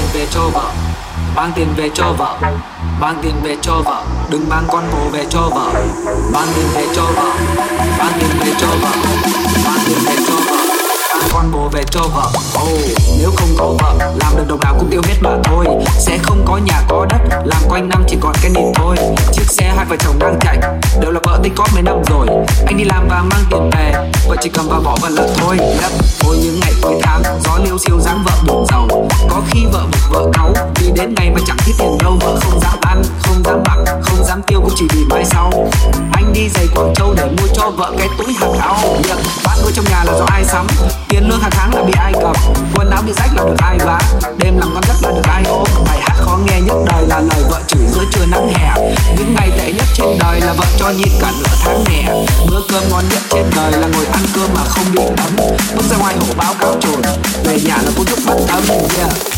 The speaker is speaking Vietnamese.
về cho vợ, mang tiền về cho vợ, mang tiền về cho vợ, đừng mang con bồ về cho vợ, mang tiền về cho vợ, mang tiền về cho vợ, mang tiền về cho vợ, mang con bồ về cho vợ. Nếu không có vợ, làm được đồng nào cũng tiêu hết mà thôi. Sẽ không có nhà có đất, làm quanh năm chỉ còn cái nịt thôi. Chiếc xe hai vợ chồng đang chạy, đều là vợ tích có mấy năm rồi. Anh đi làm và mang tiền về, vợ chỉ cầm và bỏ vào lợn thôi. Thôi những ngày cuối tháng, gió liêu xiêu dáng vợ buồn giàu. Có khi vợ bực vợ cáu, vì đến ngày mà chẳng thấy tiền đâu. Vợ không dám ăn, không dám mặc, không dám tiêu cũng chỉ vì mai sau. Anh đi giày Quảng Châu để mua cho vợ cái túi hàng áo. Bát đũa trong nhà là do ai sắm, tiền lương hàng tháng là bị ai cầm, quần áo bị rách là được ai vá, đêm làm con giấc là được ai ôm. Bài hát khó nghe nhất đời là lời vợ chửi giữa trưa nắng hè. Những ngày tệ nhất trên đời là vợ cho nhịn cả nửa tháng hè. Bữa cơm ngon nhất trên đời là ngồi ăn cơm mà không bị ấm. Bước ra ngoài hổ báo cáo chồn, về nhà là cô giúp bắt ấm.